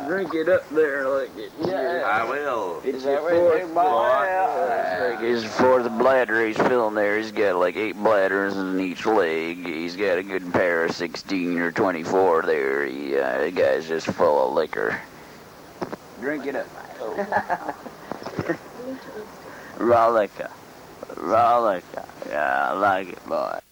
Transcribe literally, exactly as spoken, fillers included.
drink it up there like it. Yeah, I will. It's Is that your what you fourth buy? bladder. It's like his fourth bladder he's filling there. He's got like eight bladders in each leg. He's got a good pair of sixteen or twenty-four there. He, uh, the guy's just full of liquor. Drink it up. Raw liquor. Raw liquor. Yeah, I like it, boy.